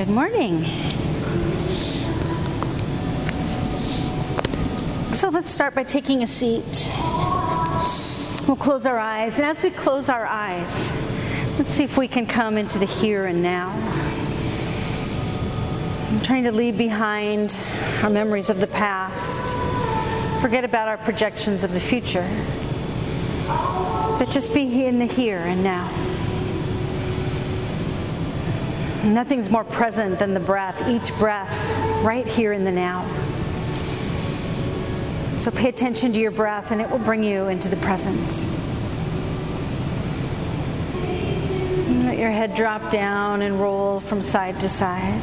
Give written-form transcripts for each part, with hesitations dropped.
Good morning. So let's start by taking a seat. We'll close our eyes, and as we close our eyes, let's see if we can come into the here and now. I'm trying to leave behind our memories of the past, forget about our projections of the future, but just be in the here and now. Nothing's more present than the breath, each breath right here in the now. So pay attention to your breath and it will bring you into the present. Let your head drop down and roll from side to side.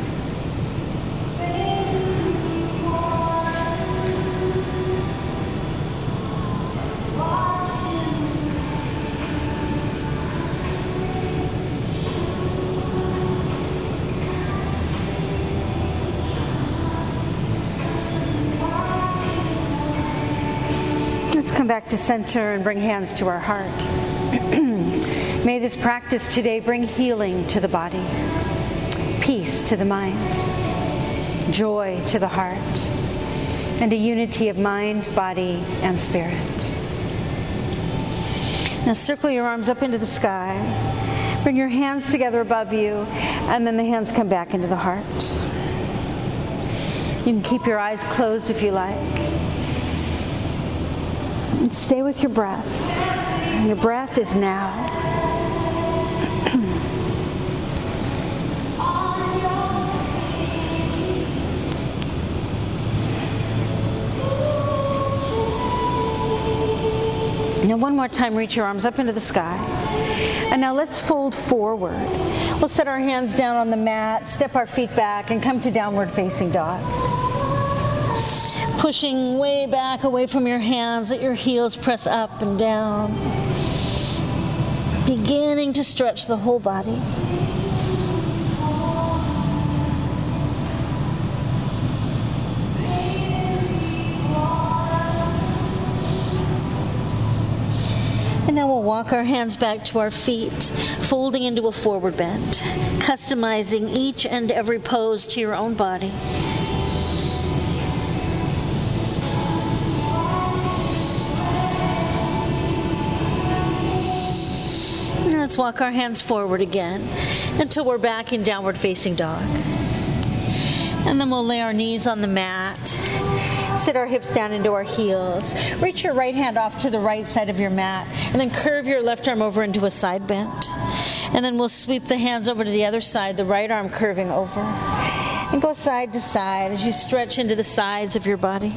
Come back to center and bring hands to our heart. May this practice today bring healing to the body, peace to the mind, joy to the heart, and a unity of mind, body, and spirit. Now circle your arms up into the sky. Bring your hands together above you, and then the hands come back into the heart. You can keep your eyes closed if you like. And stay with your breath. Your breath is now. Now one more time, reach your arms up into the sky. And now let's fold forward. We'll set our hands down on the mat, step our feet back, and come to downward facing dog. Pushing way back away from your hands, let your heels press up and down. Beginning to stretch the whole body. And now we'll walk our hands back to our feet, folding into a forward bend, customizing each and every pose to your own body. Let's walk our hands forward again until we're back in downward facing dog. And then we'll lay our knees on the mat, sit our hips down into our heels, reach your right hand off to the right side of your mat, and then curve your left arm over into a side bend. And then we'll sweep the hands over to the other side, the right arm curving over. And go side to side as you stretch into the sides of your body.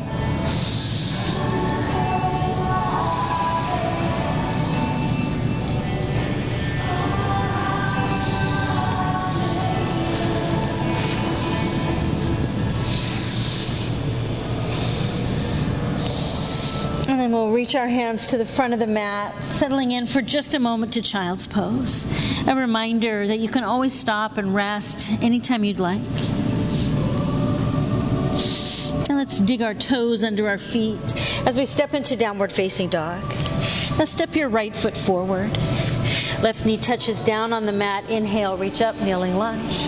And then we'll reach our hands to the front of the mat, settling in for just a moment to child's pose. A reminder that you can always stop and rest anytime you'd like. And let's dig our toes under our feet as we step into downward facing dog. Now step your right foot forward. Left knee touches down on the mat. Inhale, reach up, kneeling lunge.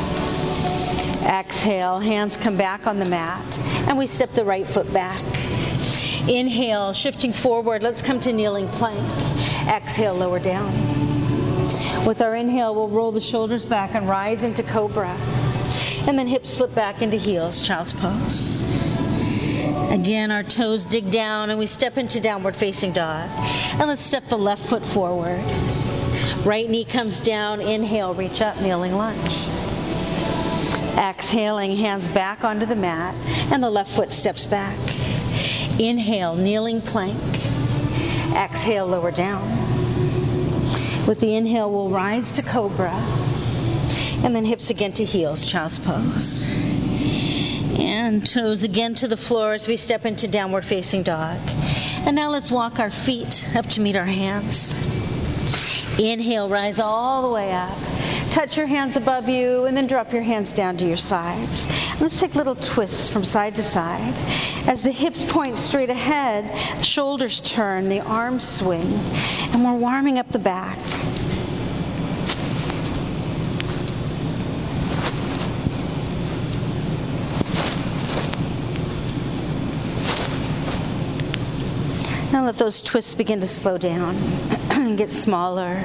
Exhale, hands come back on the mat, and we step the right foot back. Inhale, shifting forward, let's come to kneeling plank. Exhale, lower down. With our inhale, we'll roll the shoulders back and rise into cobra. And then hips slip back into heels, child's pose. Again, our toes dig down and we step into downward facing dog. And let's step the left foot forward. Right knee comes down, inhale, reach up, kneeling lunge. Exhaling, hands back onto the mat, and the left foot steps back. Inhale, kneeling plank. Exhale, lower down. With the inhale, we'll rise to cobra. And then hips again to heels, child's pose. And toes again to the floor as we step into downward facing dog. And now let's walk our feet up to meet our hands. Inhale, rise all the way up. Touch your hands above you and then drop your hands down to your sides. Let's take little twists from side to side. As the hips point straight ahead, the shoulders turn, the arms swing, and we're warming up the back. Now let those twists begin to slow down and get smaller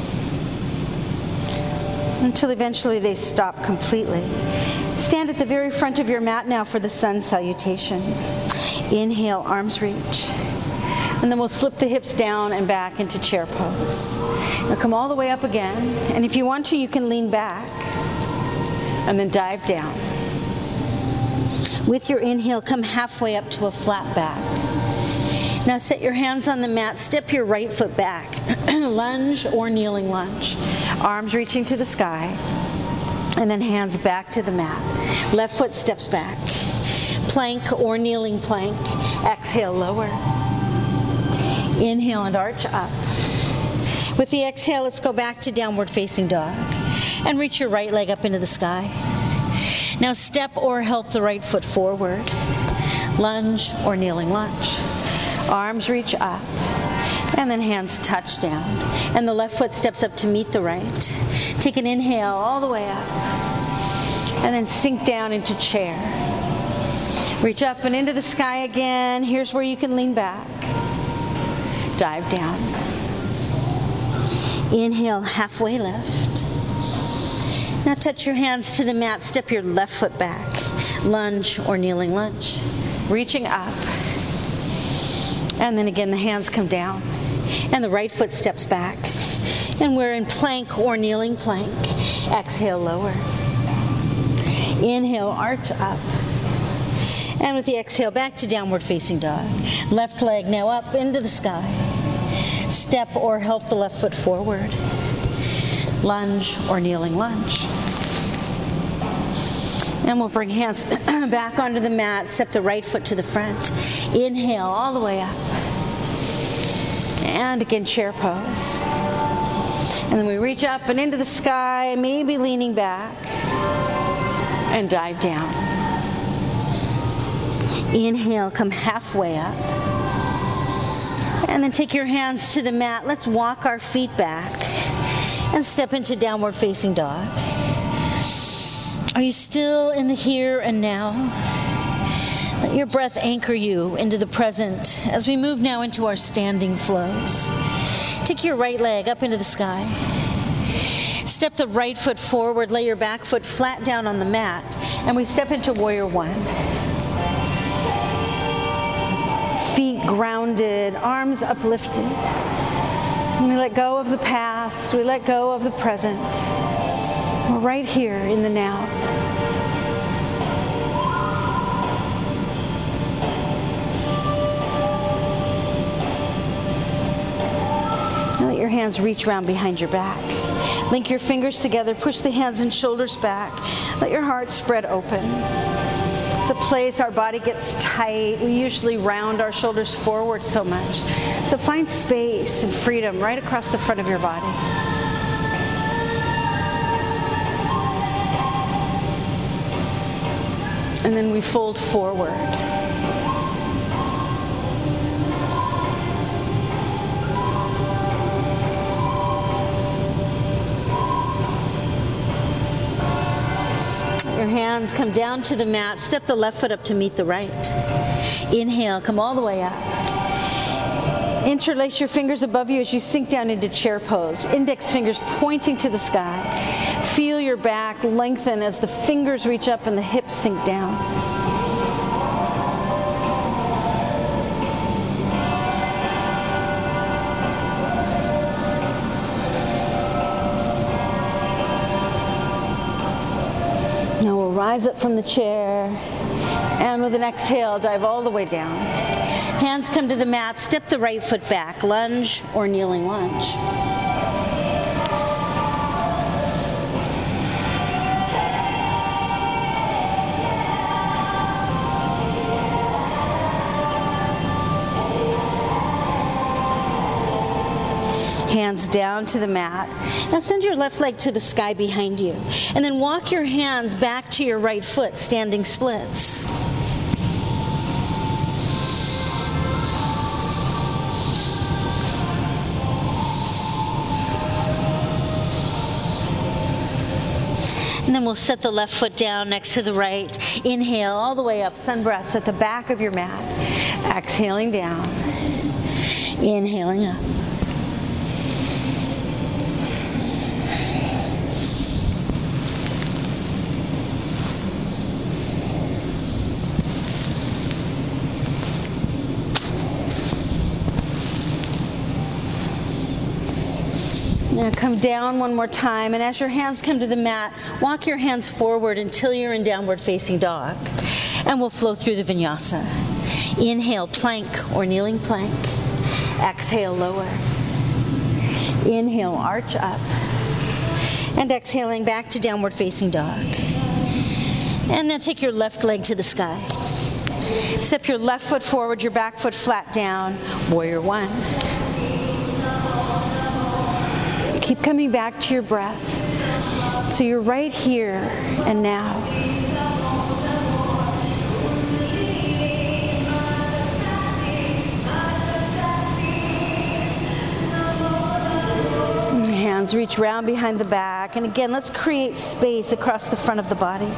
until eventually they stop completely. Stand at the very front of your mat now for the sun salutation. Inhale, arms reach. And then we'll slip the hips down and back into chair pose. Now come all the way up again. And if you want to, you can lean back and then dive down. With your inhale, come halfway up to a flat back. Now set your hands on the mat, step your right foot back. Lunge or kneeling lunge. Arms reaching to the sky. And then hands back to the mat. Left foot steps back. Plank or kneeling plank. Exhale, lower. Inhale and arch up. With the exhale, let's go back to downward facing dog. And reach your right leg up into the sky. Now step or help the right foot forward. Lunge or kneeling lunge. Arms reach up. And then hands touch down. And the left foot steps up to meet the right. Take an inhale all the way up. And then sink down into chair. Reach up and into the sky again. Here's where you can lean back. Dive down. Inhale, halfway lift. Now touch your hands to the mat. Step your left foot back. Lunge or kneeling lunge. Reaching up. And then again, the hands come down. And the right foot steps back. And we're in plank or kneeling plank. Exhale, lower. Inhale, arch up. And with the exhale, back to downward facing dog. Left leg now up into the sky. Step or help the left foot forward. Lunge or kneeling lunge. And we'll bring hands back onto the mat. Step the right foot to the front. Inhale all the way up. And again, chair pose. And then we reach up and into the sky, maybe leaning back. And dive down. Inhale, come halfway up. And then take your hands to the mat. Let's walk our feet back and step into downward facing dog. Are you still in the here and now? Let your breath anchor you into the present as we move now into our standing flows. Take your right leg up into the sky. Step the right foot forward, lay your back foot flat down on the mat, and we step into warrior one. Feet grounded, arms uplifted. And we let go of the past, we let go of the present. We're right here in the now. Now let your hands reach around behind your back. Link your fingers together, push the hands and shoulders back. Let your heart spread open. It's a place our body gets tight. We usually round our shoulders forward so much. So find space and freedom right across the front of your body. And then we fold forward. Your hands come down to the mat. Step the left foot up to meet the right. Inhale, come all the way up. Interlace your fingers above you as you sink down into chair pose. Index fingers pointing to the sky. Feel your back lengthen as the fingers reach up and the hips sink down. Now we'll rise up from the chair, and with an exhale, dive all the way down. Hands come to the mat, step the right foot back, lunge or kneeling lunge. Hands down to the mat. Now send your left leg to the sky behind you. And then walk your hands back to your right foot, standing splits. And then we'll set the left foot down next to the right. Inhale all the way up, sun breaths at the back of your mat. Exhaling down. Inhaling up. Now come down one more time, and as your hands come to the mat, walk your hands forward until you're in downward facing dog. And we'll flow through the vinyasa. Inhale, plank or kneeling plank. Exhale, lower. Inhale, arch up. And exhaling back to downward facing dog. And now take your left leg to the sky. Step your left foot forward, your back foot flat down. Warrior one. Keep coming back to your breath. So you're right here and now. Hands reach round behind the back. And again, let's create space across the front of the body.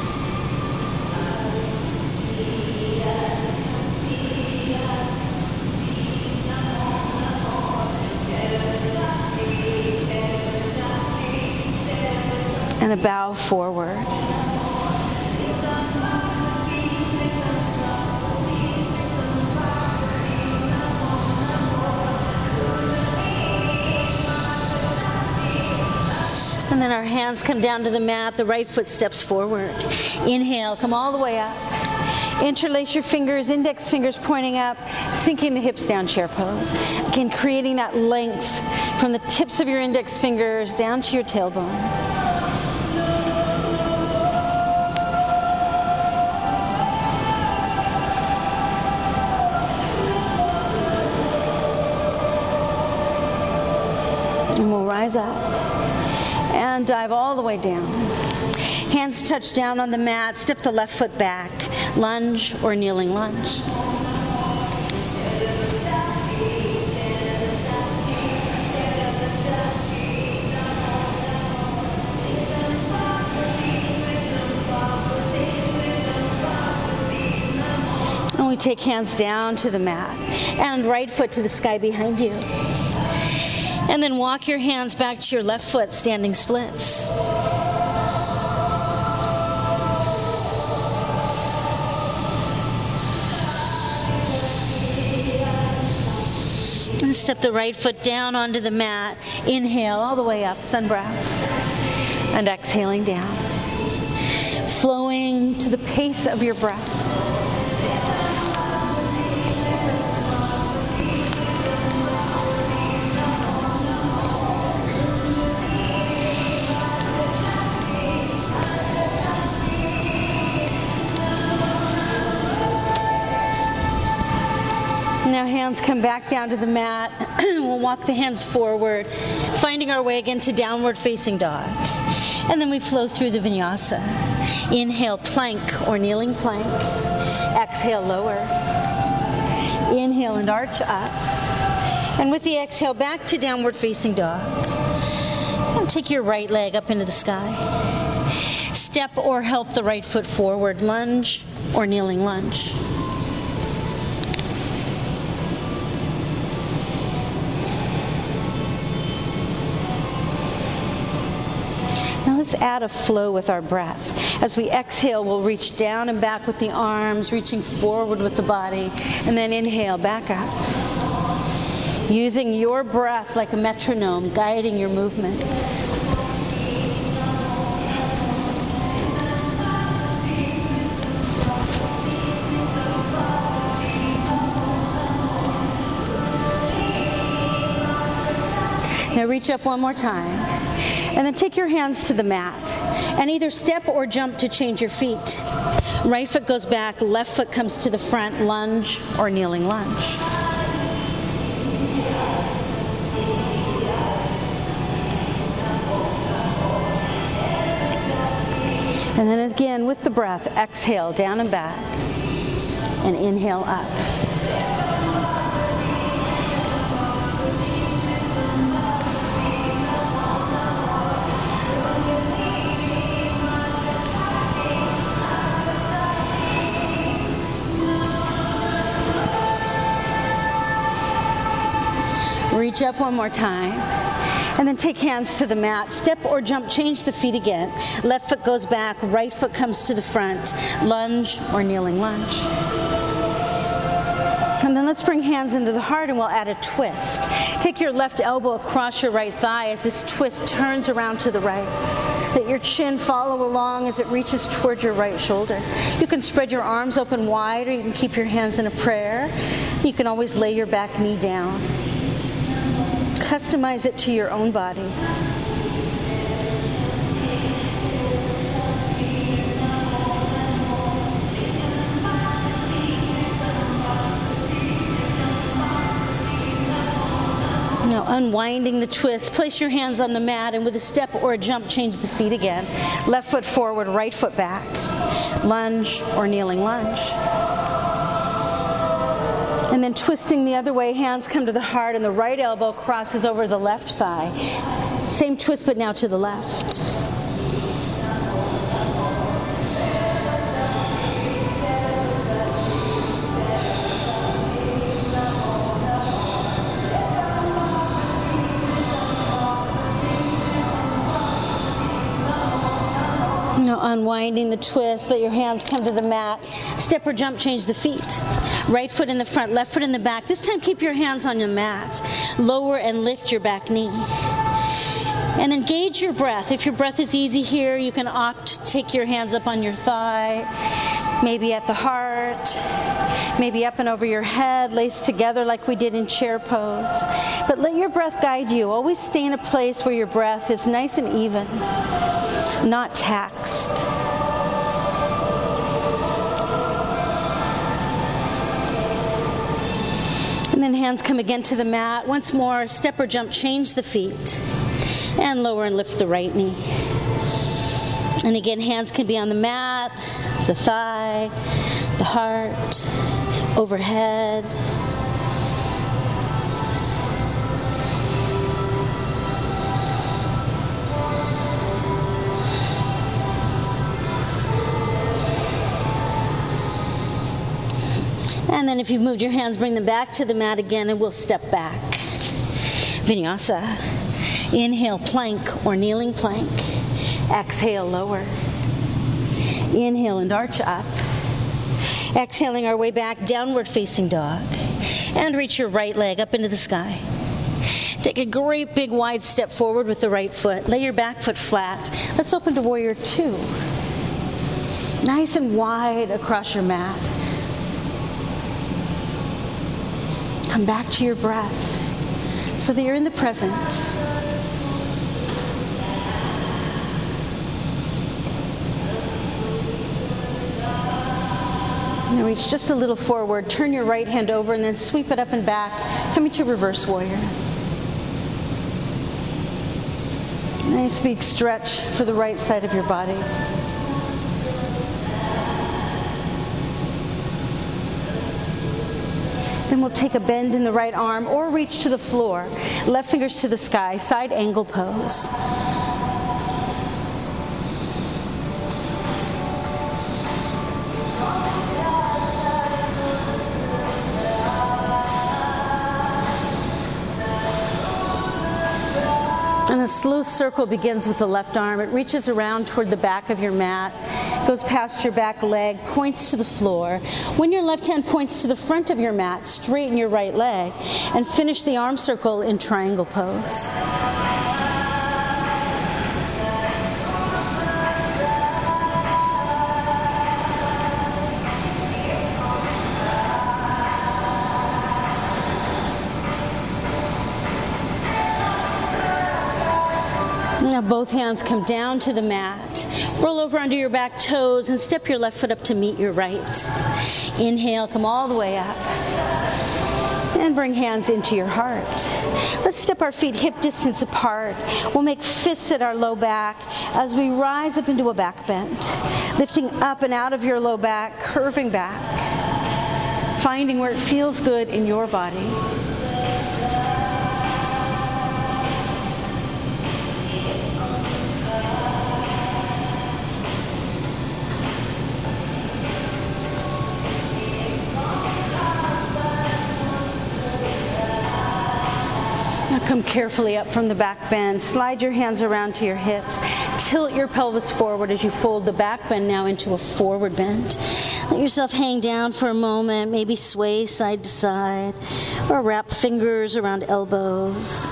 And a bow forward. And then our hands come down to the mat, the right foot steps forward. Inhale, come all the way up. Interlace your fingers, index fingers pointing up, sinking the hips down, chair pose. Again, creating that length from the tips of your index fingers down to your tailbone. And we'll rise up and dive all the way down. Hands touch down on the mat, step the left foot back, lunge or kneeling lunge. And we take hands down to the mat and right foot to the sky behind you. And then walk your hands back to your left foot, standing splits. And step the right foot down onto the mat. Inhale all the way up, sunbrows. And exhaling down. Flowing to the pace of your breath. Now hands come back down to the mat. We'll walk the hands forward, finding our way again to downward facing dog. And then we flow through the vinyasa. Inhale, plank or kneeling plank. Exhale, lower. Inhale and arch up. And with the exhale, back to downward facing dog. And take your right leg up into the sky. Step or help the right foot forward, lunge or kneeling lunge. Let's add a flow with our breath. As we exhale, we'll reach down and back with the arms, reaching forward with the body, and then inhale, back up. Using your breath like a metronome, guiding your movement. Now reach up one more time. And then take your hands to the mat and either step or jump to change your feet. Right foot goes back, left foot comes to the front, lunge or kneeling lunge. And then again with the breath, exhale down and back and inhale up. reach up one more time. And then take hands to the mat. Step or jump, change the feet again. Left foot goes back, right foot comes to the front. Lunge or kneeling lunge. And then let's bring hands into the heart and we'll add a twist. Take your left elbow across your right thigh as this twist turns around to the right. Let your chin follow along as it reaches toward your right shoulder. You can spread your arms open wide or you can keep your hands in a prayer. You can always lay your back knee down. Customize it to your own body. Now unwinding the twist, place your hands on the mat and with a step or a jump, change the feet again. Left foot forward, right foot back. Lunge or kneeling lunge. And then twisting the other way, hands come to the heart and the right elbow crosses over the left thigh. Same twist but now to the left. Now unwinding the twist, let your hands come to the mat. Step or jump, change the feet. Right foot in the front, left foot in the back. This time keep your hands on your mat. Lower and lift your back knee. And then gauge your breath. If your breath is easy here, you can opt to take your hands up on your thigh, maybe at the heart, maybe up and over your head, laced together like we did in chair pose. But let your breath guide you. Always stay in a place where your breath is nice and even, not taxed. And then hands come again to the mat. Once more, step or jump, change the feet. And lower and lift the right knee. And again, hands can be on the mat, the thigh, the heart, overhead. And then if you've moved your hands, bring them back to the mat again and we'll step back. Vinyasa. Inhale, plank or kneeling plank. Exhale, lower. Inhale and arch up. Exhaling our way back, downward facing dog. And reach your right leg up into the sky. Take a great big wide step forward with the right foot. Lay your back foot flat. Let's open to warrior two. Nice and wide across your mat. Come back to your breath so that you're in the present. Now reach just a little forward. Turn your right hand over and then sweep it up and back, coming to reverse warrior. Nice big stretch for the right side of your body. Then we'll take a bend in the right arm or reach to the floor. Left fingers to the sky, side angle pose. And a slow circle begins with the left arm. It reaches around toward the back of your mat, goes past your back leg, points to the floor. When your left hand points to the front of your mat, straighten your right leg and finish the arm circle in triangle pose. Now both hands come down to the mat. Roll over onto your back toes and step your left foot up to meet your right. Inhale, come all the way up. And bring hands into your heart. Let's step our feet hip distance apart. We'll make fists at our low back as we rise up into a back bend. Lifting up and out of your low back, curving back. Finding where it feels good in your body. Come carefully up from the back bend. Slide your hands around to your hips. Tilt your pelvis forward as you fold the back bend now into a forward bend. Let yourself hang down for a moment, maybe sway side to side, or wrap fingers around elbows.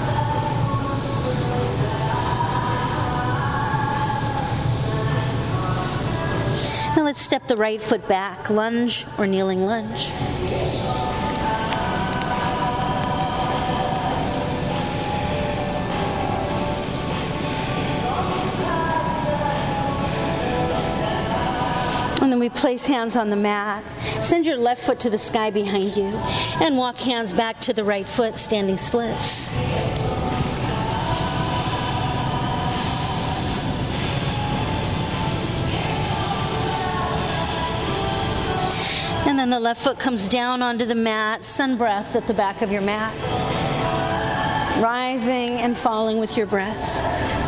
Now let's step the right foot back, lunge or kneeling lunge. And then we place hands on the mat. Send your left foot to the sky behind you and walk hands back to the right foot, standing splits. And then the left foot comes down onto the mat, sun breaths at the back of your mat, rising and falling with your breath.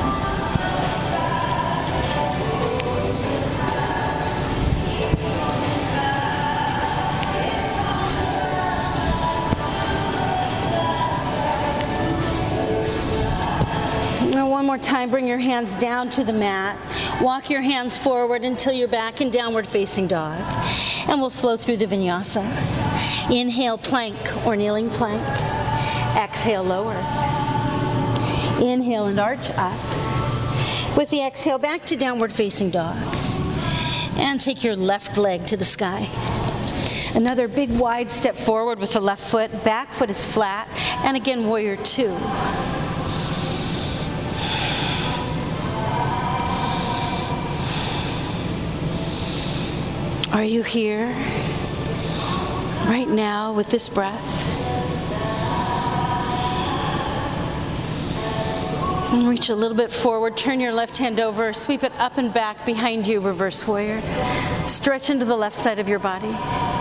One more time, bring your hands down to the mat. Walk your hands forward until you're back in downward facing dog. And we'll flow through the vinyasa. Inhale, plank or kneeling plank. Exhale, lower. Inhale and arch up. With the exhale, back to downward facing dog. And take your left leg to the sky. Another big wide step forward with the left foot. Back foot is flat. And again, warrior two. Are you here right now with this breath? And reach a little bit forward. Turn your left hand over. Sweep it up and back behind you, reverse warrior. Stretch into the left side of your body.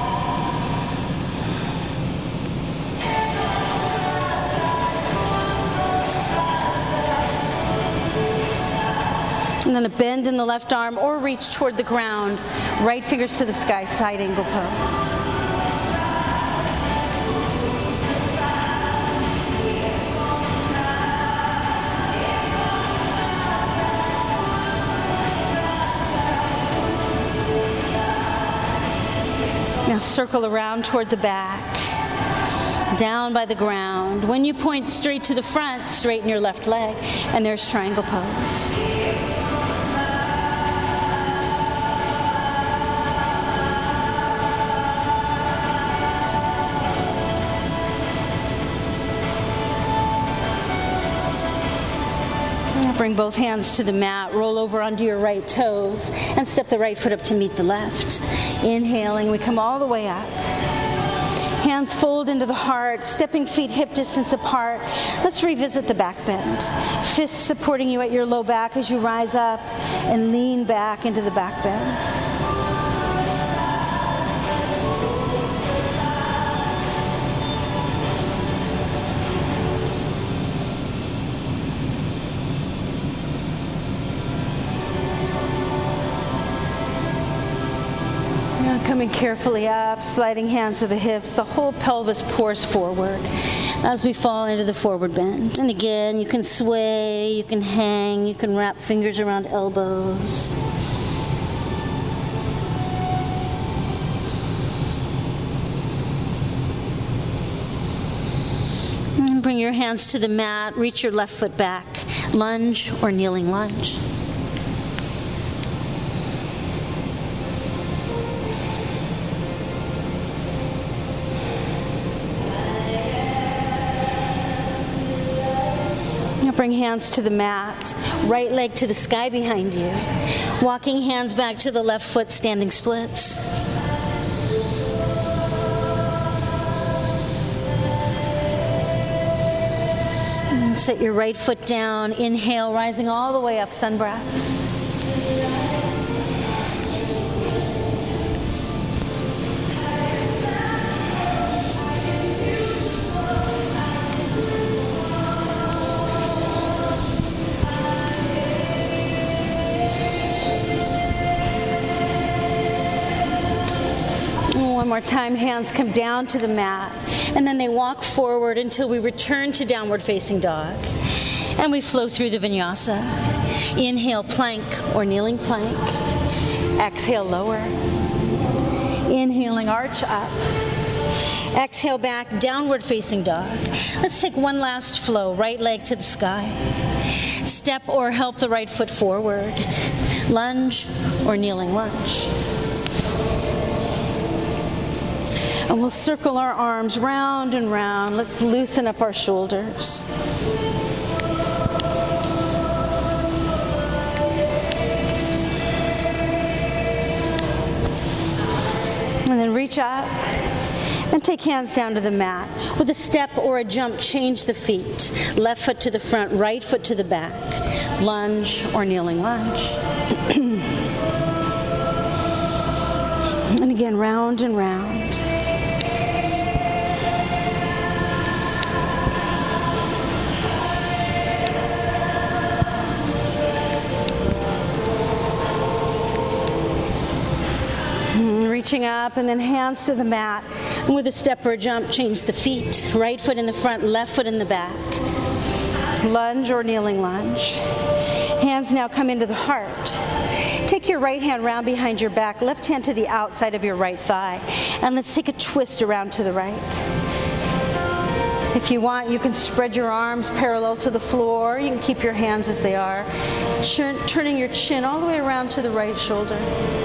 And then a bend in the left arm or reach toward the ground. Right fingers to the sky, side angle pose. Now circle around toward the back, down by the ground. When you point straight to the front, straighten your left leg, and there's triangle pose. Bring both hands to the mat, roll over onto your right toes, and step the right foot up to meet the left. Inhaling, we come all the way up. Hands fold into the heart, stepping feet hip distance apart. Let's revisit the back bend. Fists supporting you at your low back as you rise up and lean back into the back bend. Coming carefully up, sliding hands to the hips, the whole pelvis pours forward as we fall into the forward bend. And again, you can sway, you can hang, you can wrap fingers around elbows. And bring your hands to the mat, reach your left foot back, lunge or kneeling lunge. Bring hands to the mat, right leg to the sky behind you. Walking hands back to the left foot, standing splits. And set your right foot down. Inhale, rising all the way up, sun breaths. One more time, hands come down to the mat. And then they walk forward until we return to downward facing dog. And we flow through the vinyasa. Inhale, plank or kneeling plank. Exhale, lower. Inhaling, arch up. Exhale back, downward facing dog. Let's take one last flow, right leg to the sky. Step or help the right foot forward. Lunge or kneeling lunge. And we'll circle our arms round and round. Let's loosen up our shoulders. And then reach up and take hands down to the mat. With a step or a jump, change the feet. Left foot to the front, right foot to the back. Lunge or kneeling lunge. And again, round and round. Reaching up and then hands to the mat. And with a step or a jump, change the feet. Right foot in the front, left foot in the back. Lunge or kneeling lunge. Hands now come into the heart. Take your right hand round behind your back, left hand to the outside of your right thigh. And let's take a twist around to the right. If you want, you can spread your arms parallel to the floor. You can keep your hands as they are. Turning your chin all the way around to the right shoulder.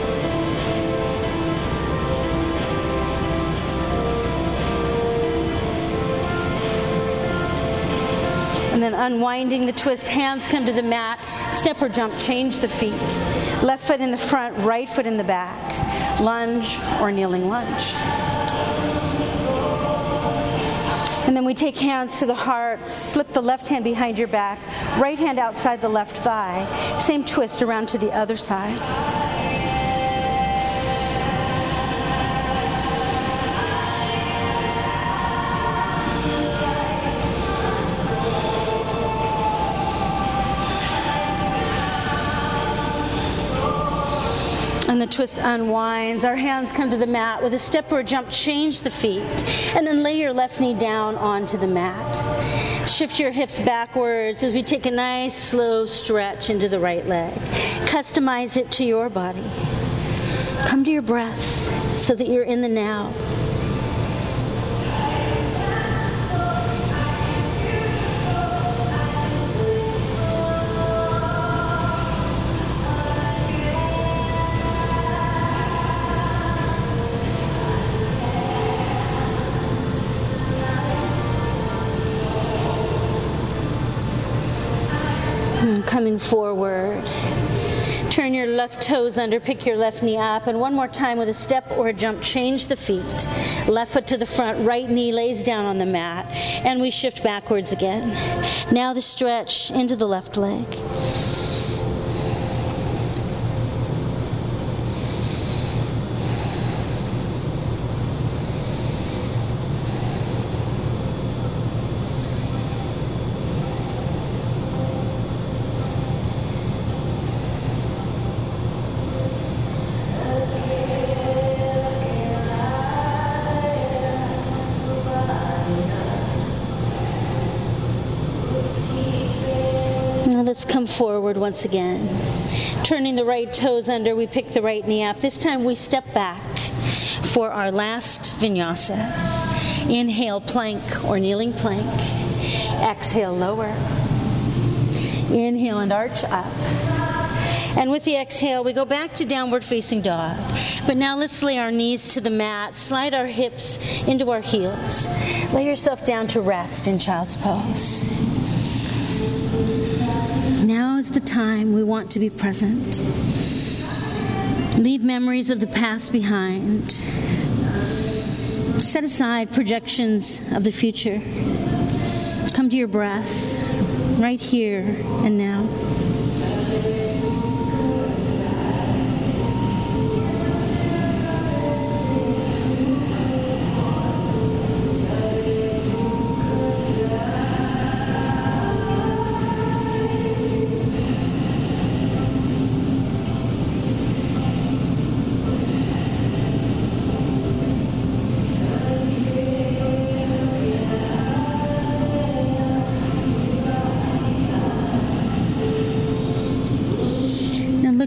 And then unwinding the twist, hands come to the mat, step or jump, change the feet. Left foot in the front, right foot in the back. Lunge or kneeling lunge. And then we take hands to the heart, slip the left hand behind your back, right hand outside the left thigh. Same twist around to the other side. And the twist unwinds. Our hands come to the mat. With a step or a jump, change the feet. And then lay your left knee down onto the mat. Shift your hips backwards as we take a nice slow stretch into the right leg. Customize it to your body. Come to your breath so that you're in the now. Coming forward. Turn your left toes under, pick your left knee up, and one more time with a step or a jump, change the feet. Left foot to the front, right knee lays down on the mat, and we shift backwards again. Now the stretch into the left leg. Let's come forward once again. Turning the right toes under, we pick the right knee up. This time we step back for our last vinyasa. Inhale, plank or kneeling plank. Exhale, lower. Inhale and arch up. And with the exhale, we go back to downward facing dog. But now let's lay our knees to the mat, slide our hips into our heels. Lay yourself down to rest in child's pose. Now is the time we want to be present. Leave memories of the past behind. Set aside projections of the future. Come to your breath, right here and now.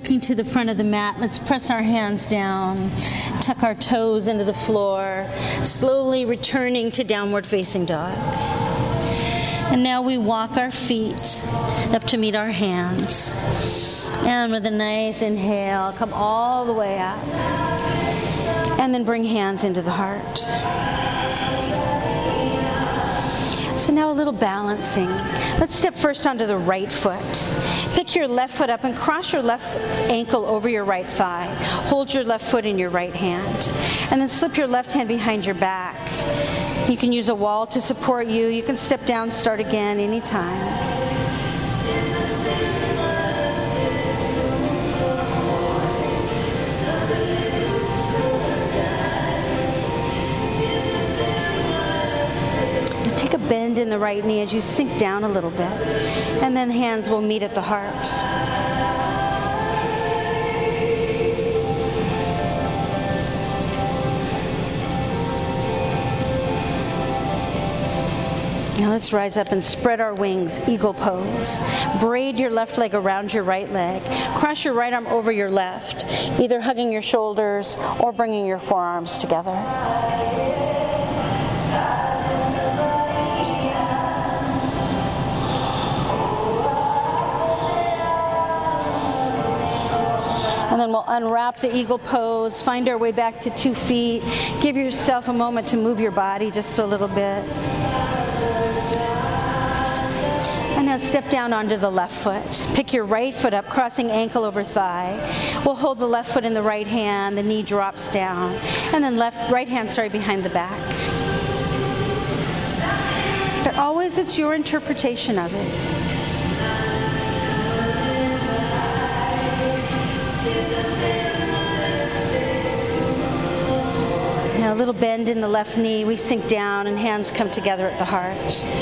looking to the front of the mat, let's press our hands down, tuck our toes into the floor, slowly returning to downward facing dog. And now we walk our feet up to meet our hands. And with a nice inhale, come all the way up. And then bring hands into the heart. So now a little balancing. Let's step first onto the right foot. Pick your left foot up and cross your left ankle over your right thigh. Hold your left foot in your right hand. And then slip your left hand behind your back. You can use a wall to support you. You can step down, start again anytime. Take a bend in the right knee as you sink down a little bit. And then hands will meet at the heart. Now let's rise up and spread our wings, eagle pose. Braid your left leg around your right leg. Cross your right arm over your left, either hugging your shoulders or bringing your forearms together. And then we'll unwrap the eagle pose, find our way back to 2 feet. Give yourself a moment to move your body just a little bit. And now step down onto the left foot. Pick your right foot up, crossing ankle over thigh. We'll hold the left foot in the right hand, the knee drops down. And then right hand behind the back. But always it's your interpretation of it. Now a little bend in the left knee, we sink down and hands come together at the heart.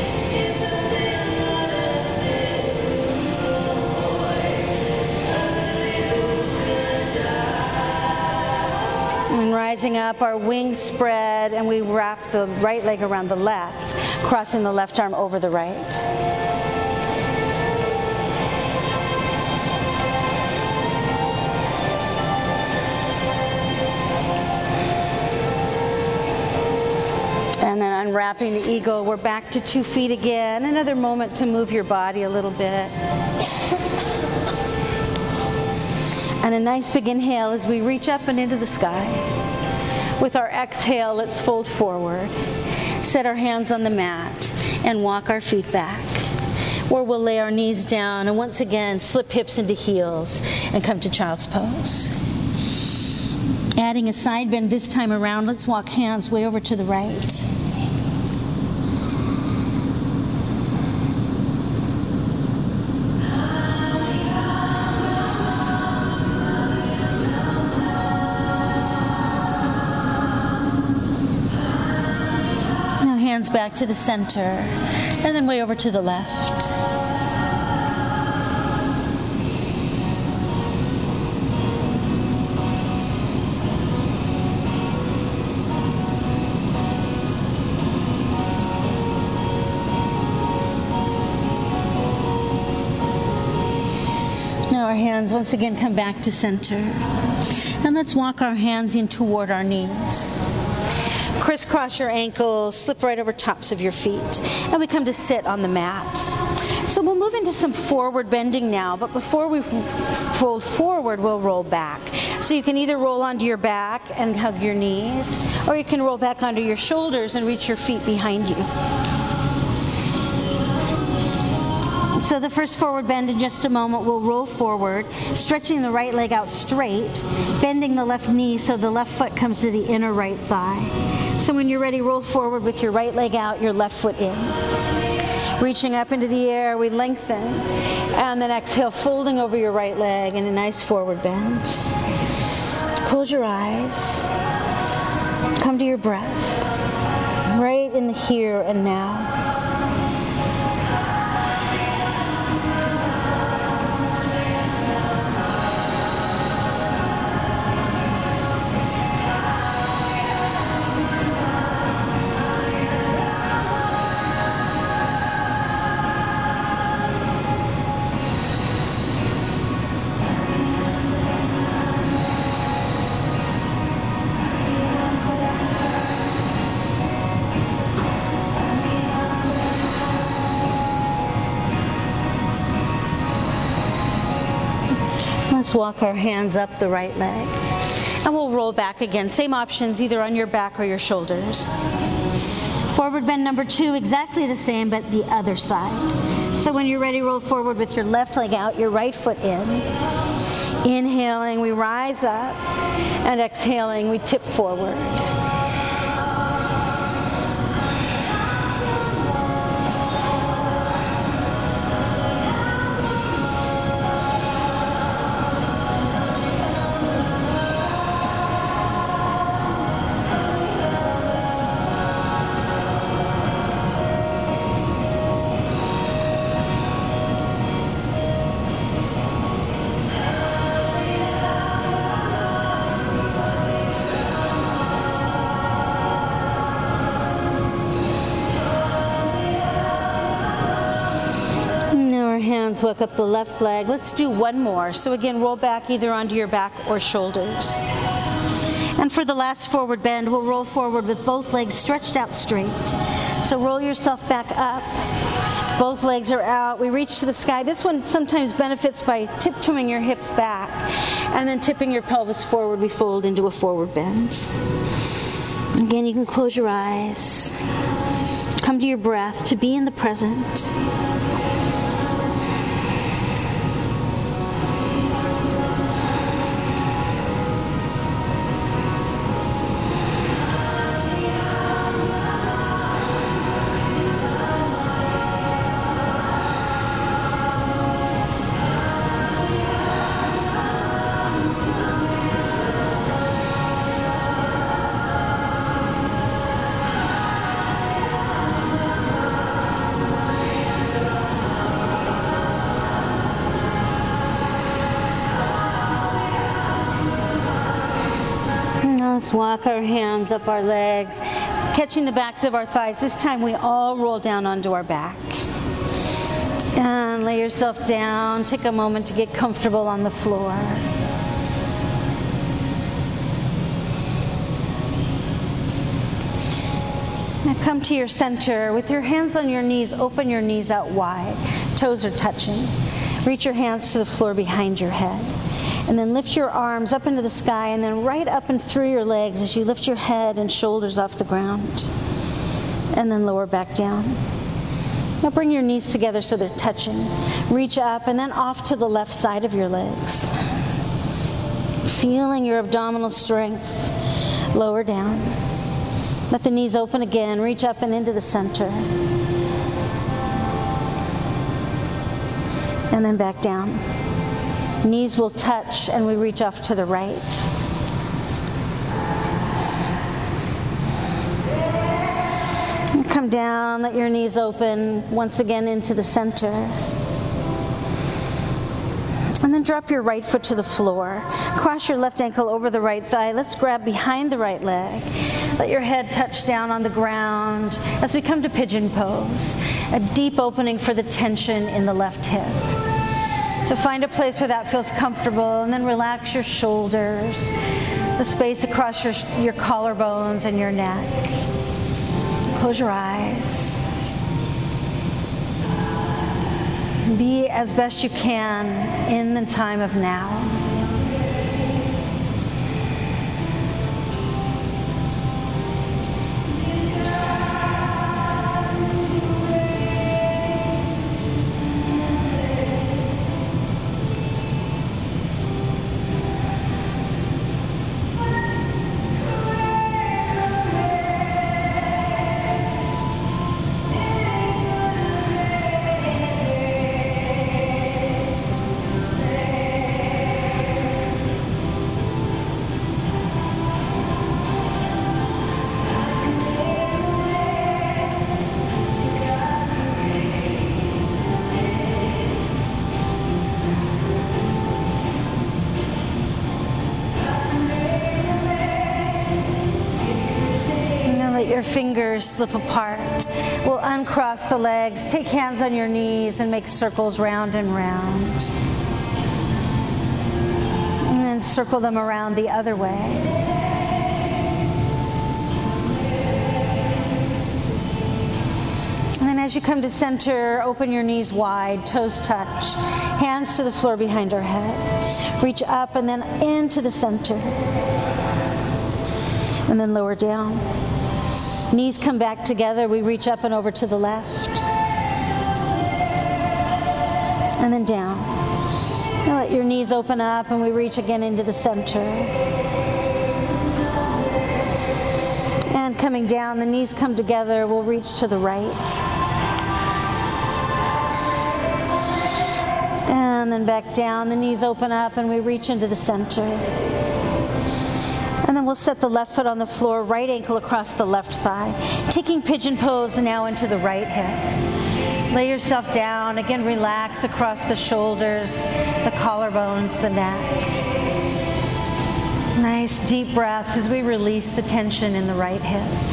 And rising up, our wings spread and we wrap the right leg around the left, crossing the left arm over the right. And then unwrapping the eagle, we're back to 2 feet again. Another moment to move your body a little bit. And a nice big inhale as we reach up and into the sky. With our exhale, let's fold forward. Set our hands on the mat and walk our feet back. Or we'll lay our knees down and once again slip hips into heels and come to child's pose. Adding a side bend this time around, let's walk hands way over to the right. Now hands back to the center, and then way over to the left. Our hands once again come back to center. And let's walk our hands in toward our knees. Crisscross your ankles, slip right over tops of your feet. And we come to sit on the mat. So we'll move into some forward bending now, but before we fold forward, we'll roll back. So you can either roll onto your back and hug your knees, or you can roll back onto your shoulders and reach your feet behind you. So the first forward bend in just a moment, we'll roll forward, stretching the right leg out straight, bending the left knee so the left foot comes to the inner right thigh. So when you're ready, roll forward with your right leg out, your left foot in. Reaching up into the air, we lengthen, and then exhale, folding over your right leg in a nice forward bend. Close your eyes. Come to your breath, right in the here and now. Let's walk our hands up the right leg. And we'll roll back again. Same options, either on your back or your shoulders. Forward bend number 2, exactly the same, but the other side. So when you're ready, roll forward with your left leg out, your right foot in. Inhaling, we rise up, and exhaling, we tip forward. Hands walk up the left leg. Let's do one more. So again, roll back either onto your back or shoulders. And for the last forward bend, we'll roll forward with both legs stretched out straight. So roll yourself back up. Both legs are out. We reach to the sky. This one sometimes benefits by tiptoeing your hips back and then tipping your pelvis forward. We fold into a forward bend. Again, you can close your eyes. Come to your breath to be in the present. Let's walk our hands up our legs, catching the backs of our thighs. This time we all roll down onto our back. And lay yourself down. Take a moment to get comfortable on the floor. Now come to your center. With your hands on your knees, open your knees out wide. Toes are touching. Reach your hands to the floor behind your head. And then lift your arms up into the sky and then right up and through your legs as you lift your head and shoulders off the ground. And then lower back down. Now bring your knees together so they're touching. Reach up and then off to the left side of your legs. Feeling your abdominal strength. Lower down. Let the knees open again. Reach up and into the center. And then back down. Knees will touch and we reach off to the right. And come down, let your knees open once again into the center. And then drop your right foot to the floor. Cross your left ankle over the right thigh. Let's grab behind the right leg. Let your head touch down on the ground as we come to pigeon pose. A deep opening for the tension in the left hip. To find a place where that feels comfortable, and then relax your shoulders, the space across your collarbones and your neck. Close your eyes. Be as best you can in the time of now. Your fingers slip apart. We'll uncross the legs, take hands on your knees and make circles round and round. And then circle them around the other way. And then And as you come to center, open your knees wide, toes touch, hands to the floor behind our head. Reach up and then into the center. And then lower down. Knees come back together. We reach up and over to the left. And then down. And let your knees open up and we reach again into the center. And coming down, the knees come together. We'll reach to the right. And then back down, the knees open up and we reach into the center. And then we'll set the left foot on the floor, right ankle across the left thigh. Taking pigeon pose now into the right hip. Lay yourself down. Again, relax across the shoulders, the collarbones, the neck. Nice deep breaths as we release the tension in the right hip.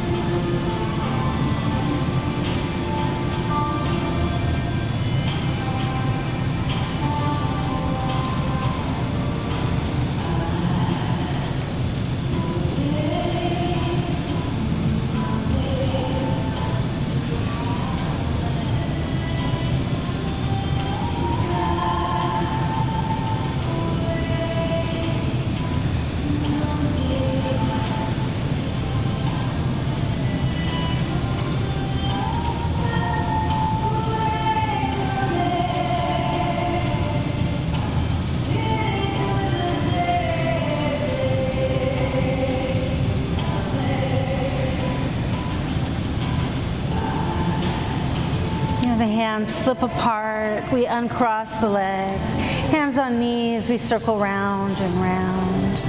The hands slip apart, we uncross the legs. Hands on knees, we circle round and round.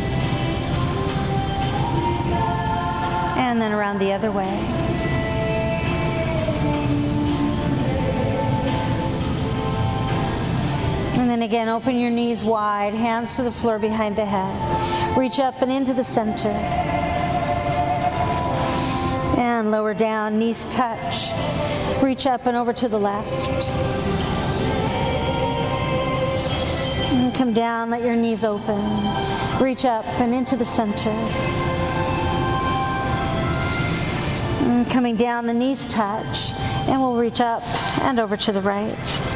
And then around the other way. And then again, open your knees wide, hands to the floor behind the head. Reach up and into the center. And lower down, knees touch. Reach up and over to the left. And come down, let your knees open. Reach up and into the center. And coming down, the knees touch. And we'll reach up and over to the right.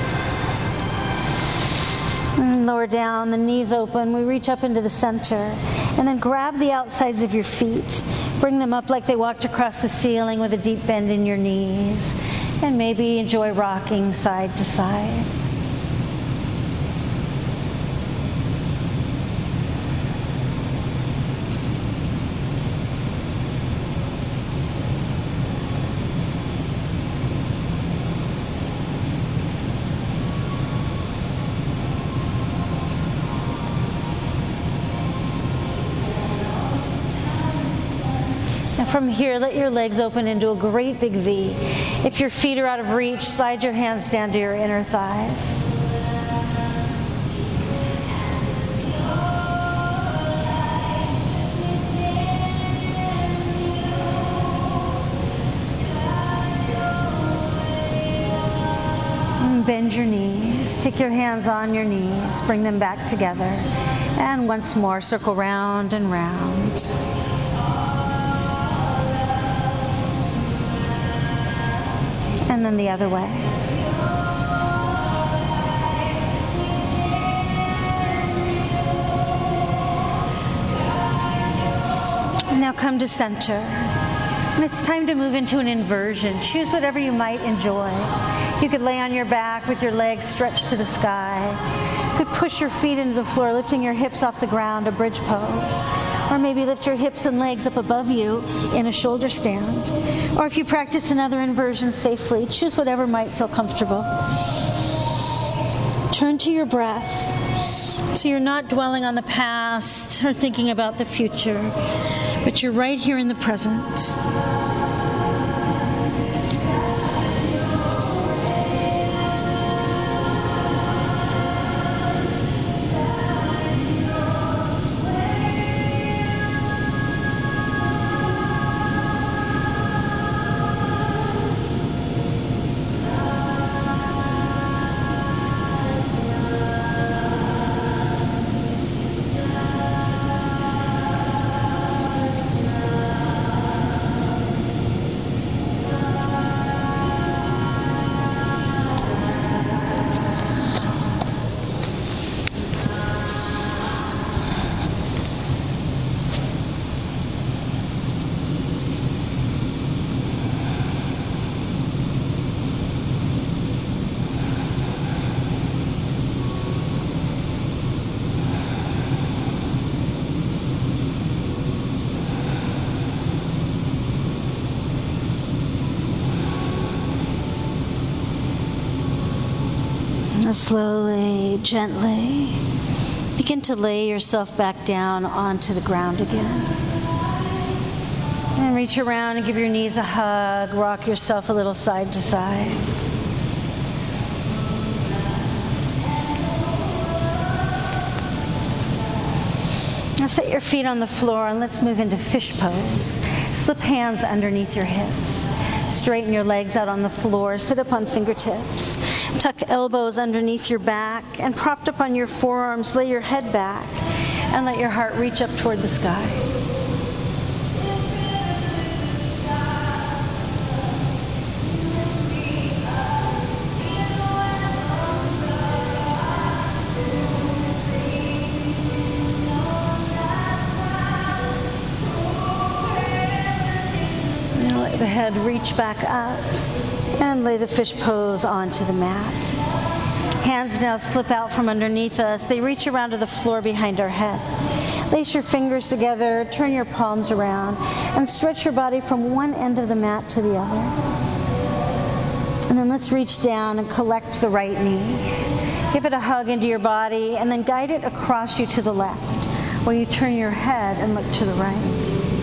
And lower down, the knees open. We reach up into the center. And then grab the outsides of your feet. Bring them up like they walked across the ceiling with a deep bend in your knees. And maybe enjoy rocking side to side. From here, let your legs open into a great big V. If your feet are out of reach, slide your hands down to your inner thighs. And bend your knees. Take your hands on your knees. Bring them back together. And once more, circle round and round. And then the other way. Now come to center. And it's time to move into an inversion. Choose whatever you might enjoy. You could lay on your back with your legs stretched to the sky. You could push your feet into the floor, lifting your hips off the ground, a bridge pose. Or maybe lift your hips and legs up above you in a shoulder stand. Or if you practice another inversion safely, choose whatever might feel comfortable. Turn to your breath so you're not dwelling on the past or thinking about the future, but you're right here in the present. Slowly, gently, begin to lay yourself back down onto the ground again. And reach around and give your knees a hug. Rock yourself a little side to side. Now set your feet on the floor and let's move into fish pose. Slip hands underneath your hips. Straighten your legs out on the floor. Sit up on fingertips. Tuck elbows underneath your back, and propped up on your forearms, lay your head back and let your heart reach up toward the sky. Now let the head reach back up and lay the fish pose onto the mat. Hands now slip out from underneath us. They reach around to the floor behind our head. Lace your fingers together, turn your palms around, and stretch your body from one end of the mat to the other. And then let's reach down and collect the right knee. Give it a hug into your body, and then guide it across you to the left, while you turn your head and look to the right.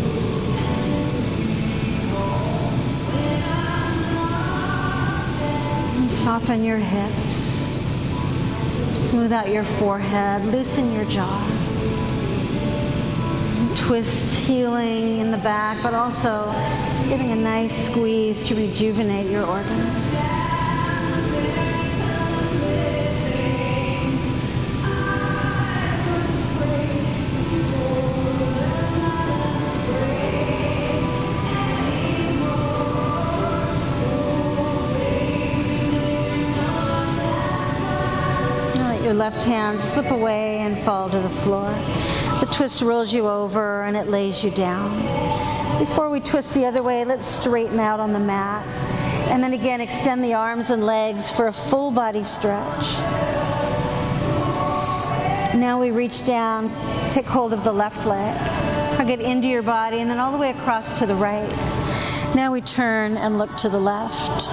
Soften your hips. Smooth out your forehead. Loosen your jaw. Twist, healing in the back, but also giving a nice squeeze to rejuvenate your organs. Your left hand slip away and fall to the floor. The twist rolls you over and it lays you down. Before we twist the other way, let's straighten out on the mat. And then again, extend the arms and legs for a full body stretch. Now we reach down, take hold of the left leg, hug it into your body, and then all the way across to the right. Now we turn and look to the left.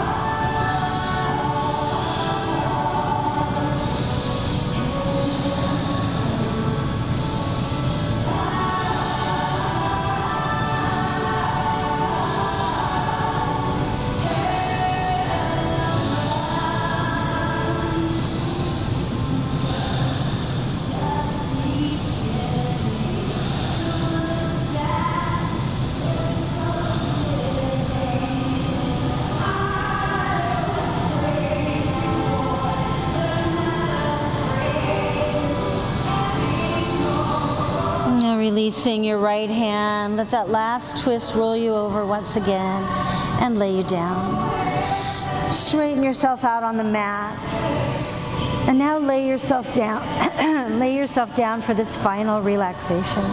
Releasing your right hand, let that last twist roll you over once again and lay you down. Straighten yourself out on the mat. And now lay yourself down. Lay yourself down for this final relaxation.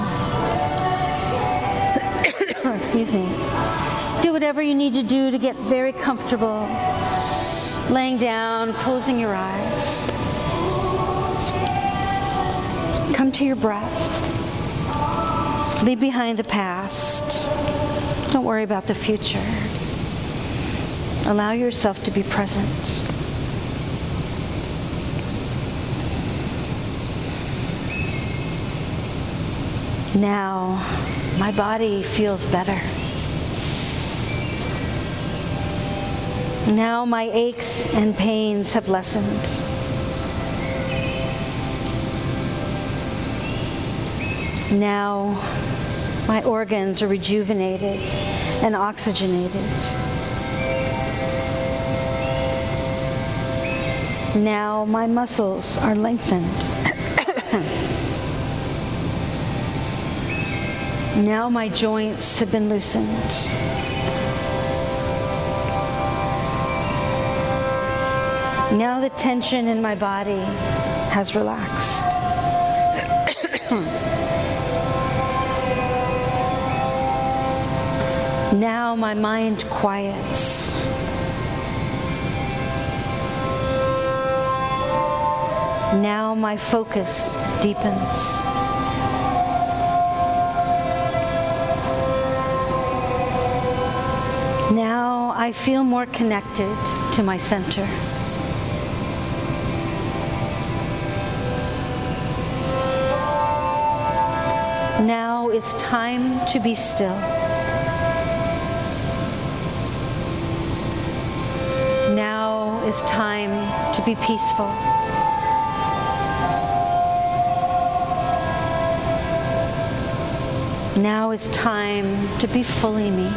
Excuse me. Do whatever you need to do to get very comfortable. Laying down, closing your eyes. Come to your breath. Leave behind the past. Don't worry about the future. Allow yourself to be present. Now, my body feels better. Now my aches and pains have lessened. Now my organs are rejuvenated and oxygenated. Now my muscles are lengthened. Now my joints have been loosened. Now the tension in my body has relaxed. Now my mind quiets. Now my focus deepens. Now I feel more connected to my center. Now is time to be still. Now is time to be peaceful. Now is time to be fully me.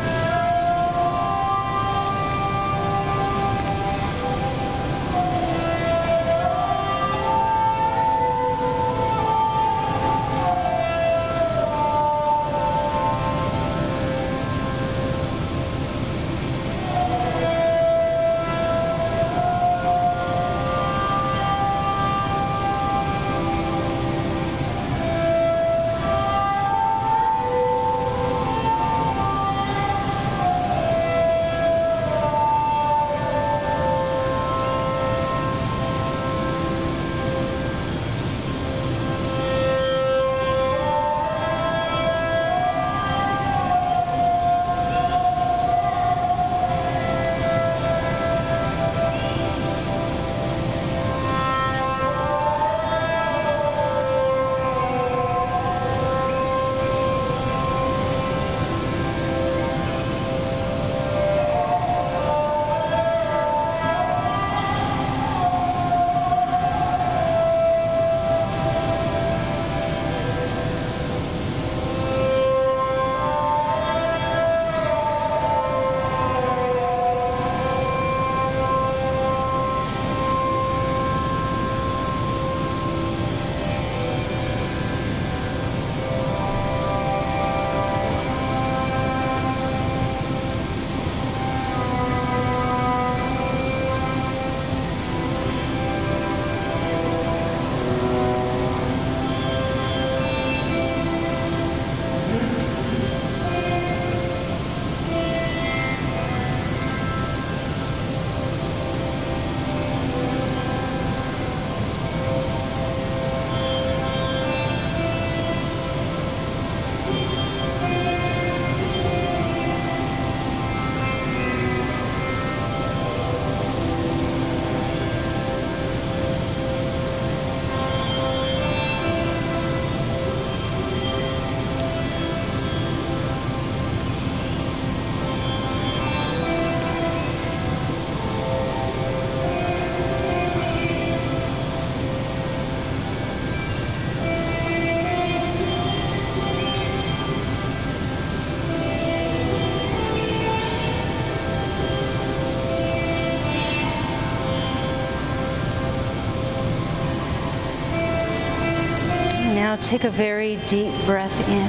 Now take a very deep breath in.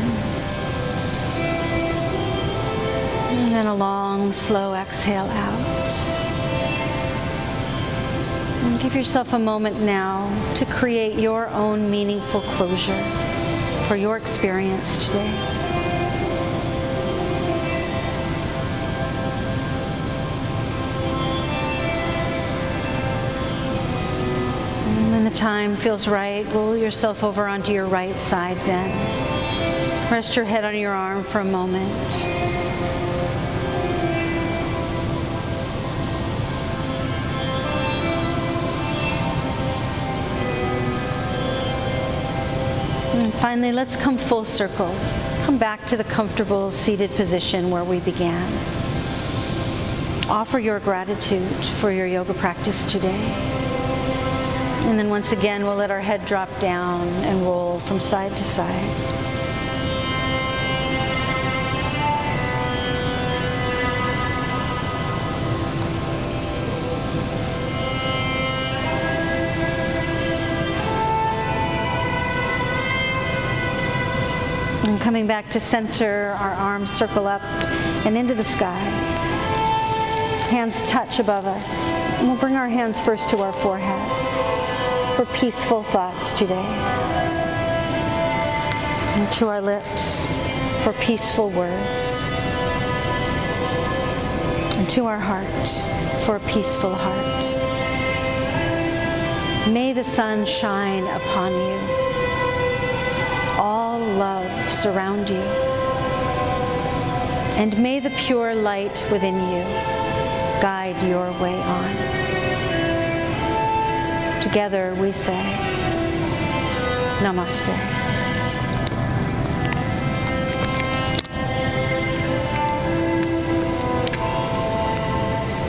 And then a long, slow exhale out. And give yourself a moment now to create your own meaningful closure for your experience today. When the time feels right, roll yourself over onto your right side then. Rest your head on your arm for a moment. And finally, let's come full circle. Come back to the comfortable seated position where we began. Offer your gratitude for your yoga practice today. And then once again, we'll let our head drop down and roll from side to side. And coming back to center, our arms circle up and into the sky. Hands touch above us. And we'll bring our hands first to our forehead for peaceful thoughts today. And to our lips for peaceful words. And to our heart for a peaceful heart. May the sun shine upon you. All love surround you. And may the pure light within you guide your way on. Together we say, Namaste.